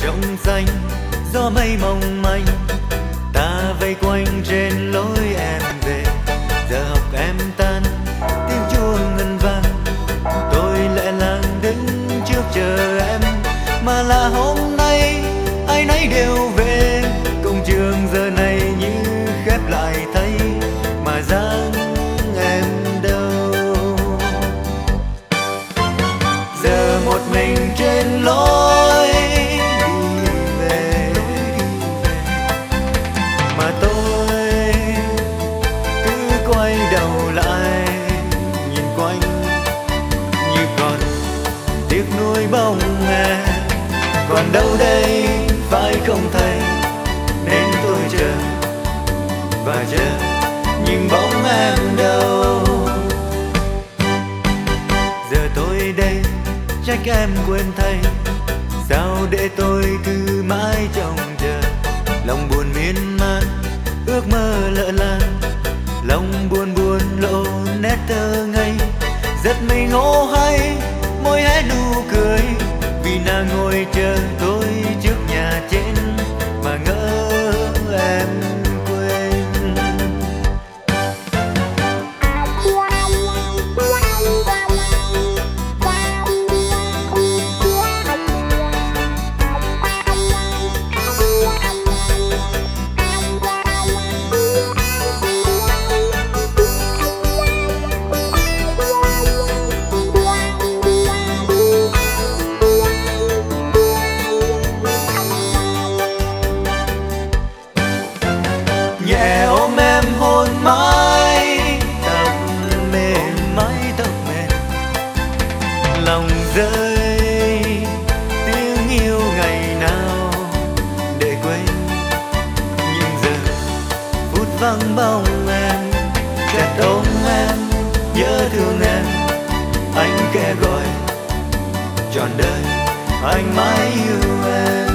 trống xanh gió mây mong manh, ta vây quanh trên lối em về. Giờ học em tan tiếng chuông ngân vang, tôi lẽ làng đứng trước chờ em. Mà là hôm nay ai nấy đều về, công trường giờ này như khép lại thấy, mà dáng em đâu. Giờ một mình trên lối đi về, mà tôi cứ quay đầu lại nhìn quanh như còn tiếc nuối bóng em. Còn đâu đây phải không thấy, nên tôi chờ và chờ nhưng bóng em đâu. Giờ tôi đây trách em quên thay, sao để tôi cứ mãi trông chờ. Lòng buồn miên man ước mơ lỡ lan, lòng buồn buồn lộ nét thơ ngây. Giật mình hô hay môi hé nụ cười, vì nàng ngồi chờ tôi trước nhà trên mà ngỡ em quên. Nhẹ ôm em hôn mái tóc mềm, mái tóc mềm, lòng rơi tiếng yêu ngày nào để quên. Nhưng giờ phút vắng bóng em, chợt ôm em nhớ thương em. Anh kẻ gọi trọn đời anh mãi yêu em.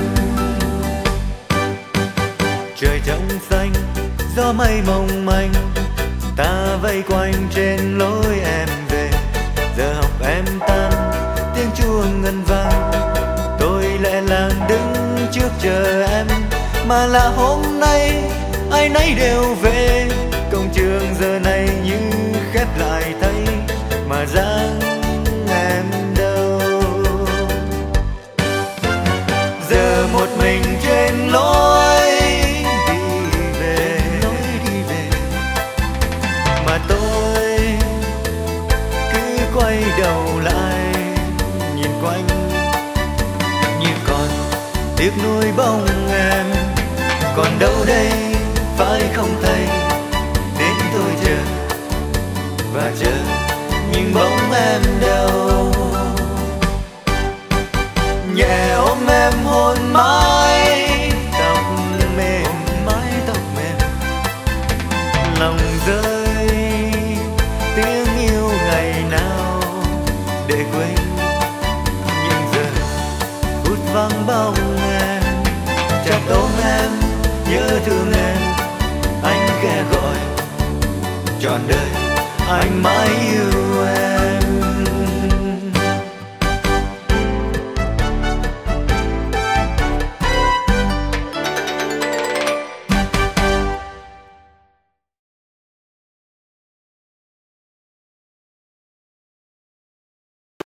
Trời trong xanh gió mây mong manh, ta vây quanh trên lối em về. Giờ học em tan tiếng chuông ngân vang, tôi lẽ làng đứng trước chờ em. Mà là hôm nay ai nấy đều về, công trường giờ này như khép lại thấy, mà dáng em đâu. Giờ một mình trên lối quay đầu lại nhìn quanh như còn tiếc nuối bóng em. Còn đâu đây phải không thấy, đến tôi chờ và chờ nhưng bóng em đâu. Nhẹ ôm em hôn mái tóc mềm, mái tóc mềm, lòng rơi tiếng yêu ngày nào để quên. Nhưng giờ phút vắng bóng em, chợt ôm em nhớ thương em. Anh kẻ gọi trọn đời anh mãi yêu em.